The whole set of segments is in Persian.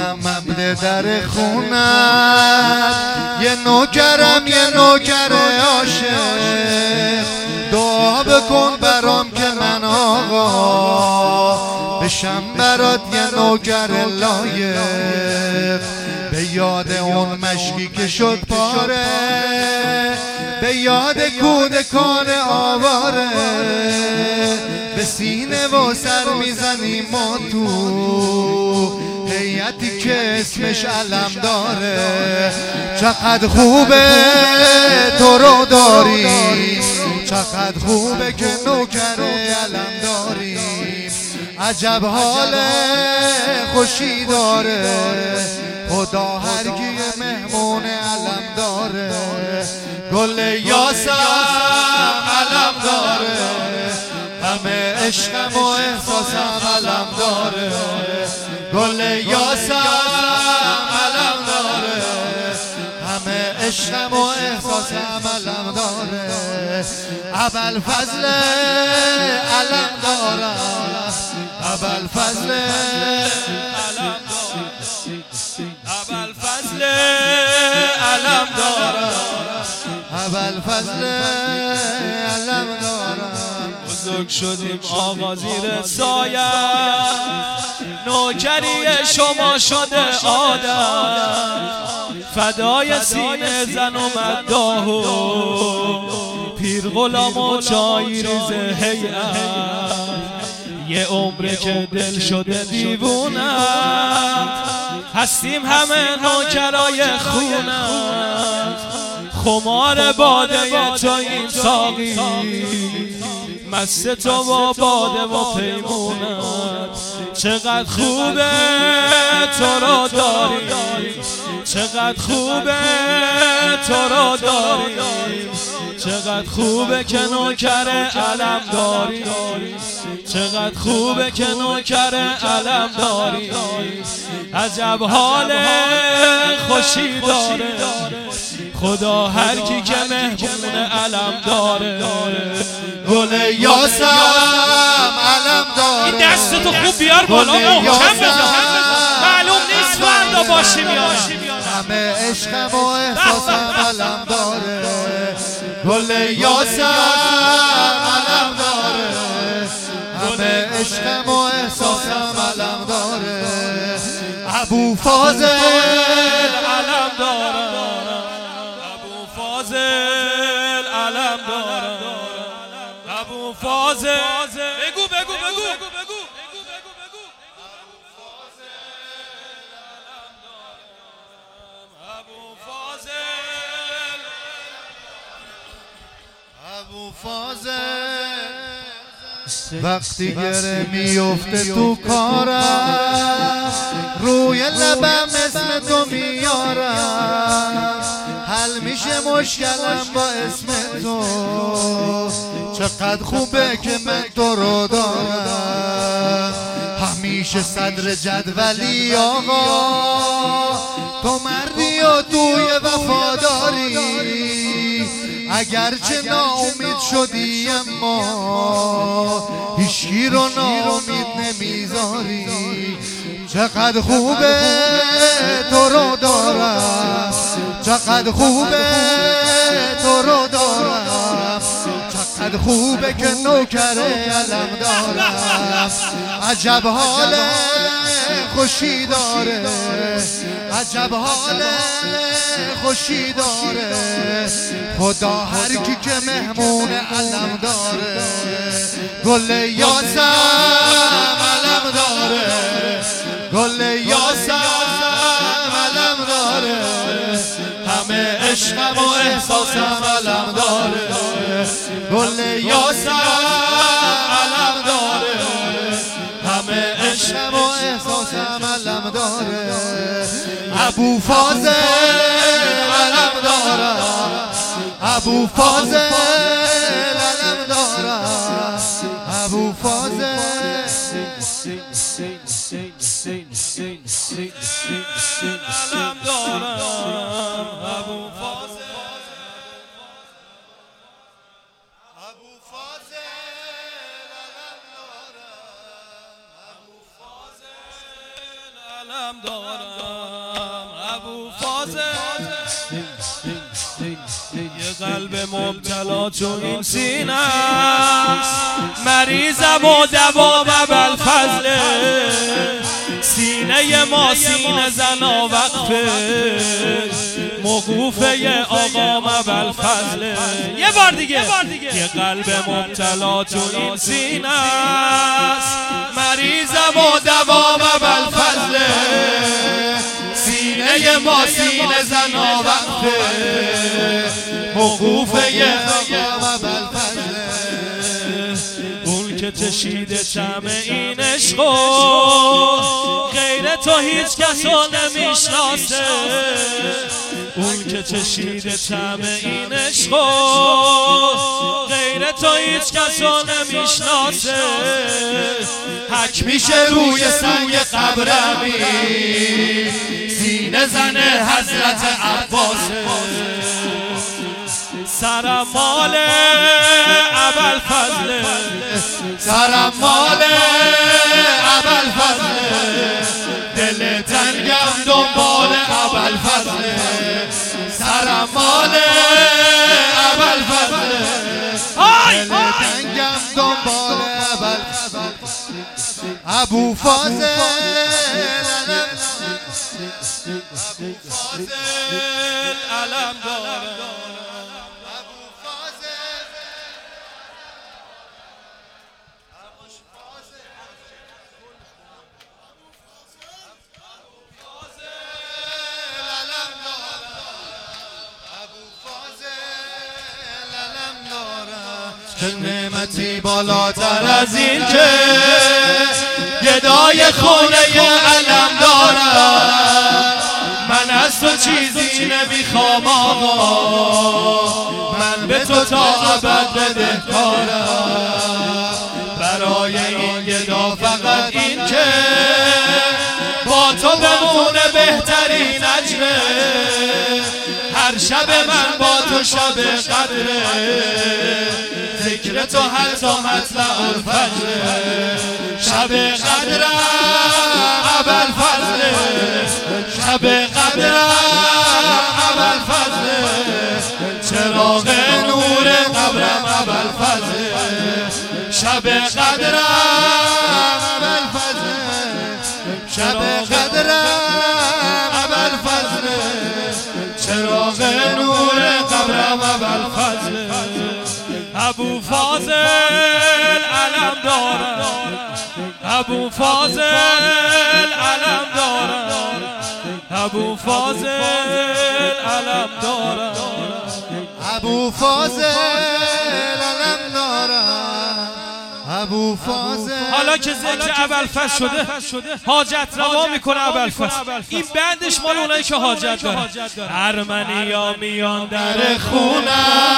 اومدم در خونت، یه نوکرم یه نوکر عاشق، دعا بکن برام که من آقا بشم برات یه نوکر لایق. به یاد اون مشکی که شد پاره، به یاد کودکان آواره، به سینه و سر میزنیم ما تو هیئتی که اسمش علم داره. چقدر خوبه تو رو داریم، چقدر خوبه که نوکر علم داریم. عجب حال خوشی داره خدا هر کی مهمون علم داره. گل یاسم علم داره، همه عشقم و احساسم علم داره. گل یاسم علم داره، همه عشقم و احساسم علم داره. ابوالفضل علم داره، ابوالفضل علم داره، ابوالفضل علم داره، ابوالفضل علم داره. بزرگ شدیم آقا زیر سایه، نوکری شما شده عادت، فدای سینه زن و مداح و پیر غلام و چای ریز هیئت. یه عمره که دل شده دیوونت، هستیم همه نوکرای خونت. خمار باده تو این ساقی، مست تو و باده و پیمونت. چقدر خوبه تو رو داریم، چقدر خوبه تو رو داریم. چقدر خوبه که نوکر علم داریم، چقدر خوبه که نوکر علم داریم. عجب حال خوشی داره خدا هر کی که مهمون علم داره. گل یاسم علم داره، این دستتو خوب بیار بالا محکم بزن، معلوم نیست فردا باشیم یا همه عشقم و احساسم علم داره. گل یاسم علم داره، همه عشقم و احساسم علم داره. ابوالفضل علم داره، ابوالفضل علم داره، ابوالفضل بگو بگو بگو ابوالفضل وقتی گره میفته تو کارم، روی لبم اسم تو میارم. حل میشه مشکلم با اسم تو، چقدر خوبه که من تو رو دارم. همیشه صدر جدولی آقا، تو مردی و توی وفاداری. اگرچه ناامید شدی اما هیچکی رو ناامید نمیذاری. چقدر خوبه تو رو دارم، چقدر خوبه تو رو دارم. چقدر خوبه که نوکر علم دارم. عجب حال خوشی داره، عجب حال خوشی داره خدا هر کی که مهمون علم داره. گل یاسم علم داره، گل یاسم علم داره، همه عشقم و احساسم علم داره. گل یاسم علم داره، همه عشقم و احساسم علم داره. ابوالفضل علم داره، ابوالفضل علم داره، ابوالفضل علم داره. یه قلب مبتلا تو این سینه است، مریضم و دوام ابوالفضل. سینه ما سینه زنا وقفه، موقوفه آقام ابوالفضل. یه بار دیگه یه قلب مبتلا تو این سینه است، مریضم و دوام ابوالفضل. سینه ما سینه زنا وقفه، موقوفه آقام ابوالفضل. اون که چشیده طعم این عشقو، غیر تو هیچ کسو نمیشناسه. اون که چشیده طعم این عشقو، غیر تو هیچ کسو نمیشناسه. حک میشه روی سنگ قبرمی، سینه زنه حضرت عباسه. سرم مال ابوالفضل، سرم مال ابوالفضل. دل تنگم دنبال ابوالفضل، سرم مال ابوالفضل. دل تنگم دنبال ابوالفضل. ابوفاضل علم دارم. نعمتی بالاتر از این که گدای خونه علم دارم. من از تو چیزی نمیخوام آقا، من به تو تا ابد بدهکارم. برای این گدا فقط این که با تو بمونه بهترین اجره. هر شب من با تو شب قدره، ذکر تو حتی مطلع الفجر. شب قدرم ابوالفضل، شب قدرم ابوالفضل. چراغ نور قبرم ابوالفضل، شب قدرم ابوالفضل. شب قدرم ابوالفضل، چراغ نور قبرم ابوالفضل. ابوفاضل علم دارم، ابوفاضل علم دارم، ابوفاضل علم دارم. ابوفاضل علم دارم، ابوفاضل. حالا که ذکر ابوالفضل شده، حاجت روا میکنه ابوالفضل. این بندش مال اونایی که حاجت داره. ارمنیا میان در خونت،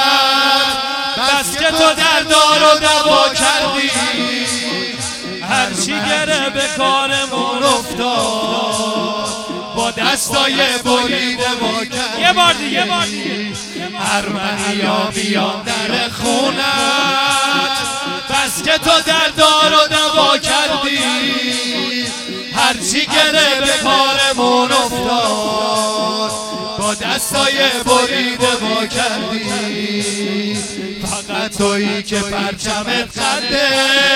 بس که تو در دار و دوا کردی. هرچی گره به کارمون افتاد، با دستای بریده ما کردی. یه بار دیگه ارمنیا میان در خونت، بس که تو در دار و دوا کردی. هرچی گره به کارمون افتاد، با دستای بریده ما کردی. فقط تویی که پرچمت قده،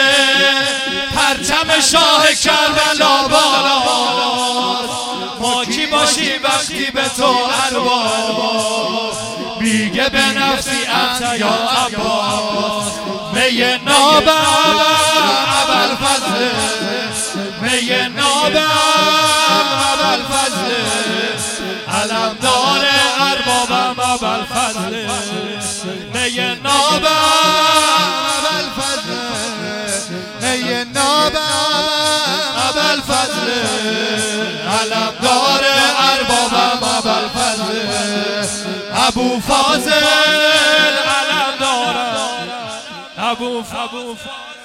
پرچم شاه کربلا بالاست. ما کی باشی وقتی به تو ارباب، میگه به نفسی انت یا عباس. می نابم ابوالفضل، می نابم ابوالفضل. علمدار اربابم ابوالفضل، می نابم ابوالفضل. می نابم ابوالفضل، علمدار اربابم ابوالفضل. ابوفاضل علم دارم، ابوفاضل.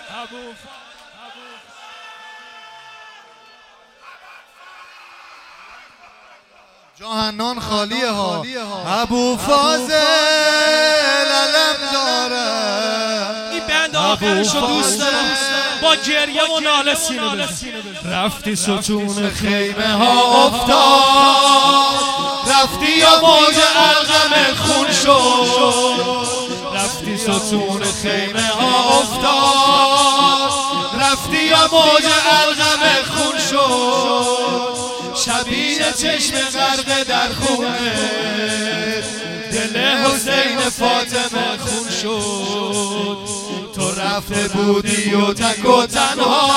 جهنم خالیه ها. ابوفاضل علم دارم. این بند آخرشو دوست دارم، با گریه و ناله سینه بزن. رفتی ستون خیمه ها افتاد، موج علقم خون شد رفتی ستون خیمه ها افتاد رفتی یا موج علقم خون شد شبیه چشم غرق در خونه دل حسین فاطمه خون شد تو رفته بودی و تک و تنها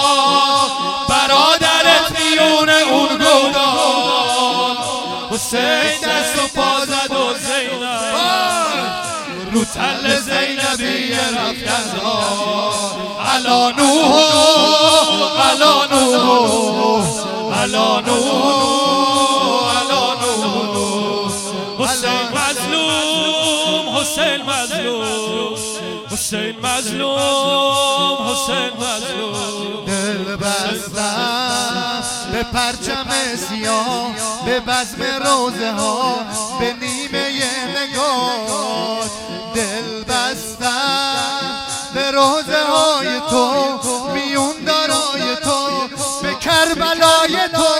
برادرت میونه اون گودان حسین دست و پا زد و زینب رو تل زینبی رفت علا نوح علا نوح علا نوح علا نوح حسین مظلوم حسین مظلوم حسین مظلوم حسین مظلوم دل بستم به پرچم سیاه به بزم روزه ها به نیمه نگاه دل بستم به روزه های تو میون دارای تو به کربلای تو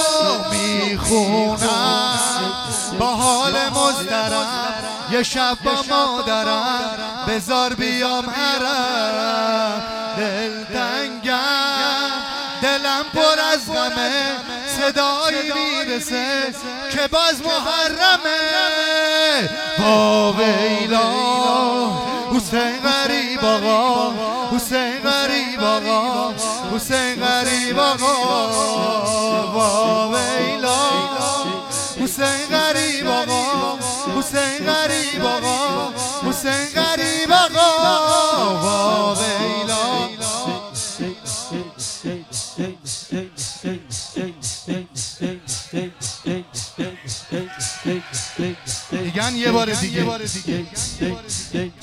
میخونم با حال مضطرب یه شب با مادرم بذار بیام حرم دل تنگم دلم پر از غمه صدایی میرسه که باز محرمه وا ویلا حسین غریب آقا حسین غریب آقا حسین غریب آقا وا ویلا حسین غریب آقا حسین غریب آقا حسین غریب آقا وا ویلا میگن یه بار دیگه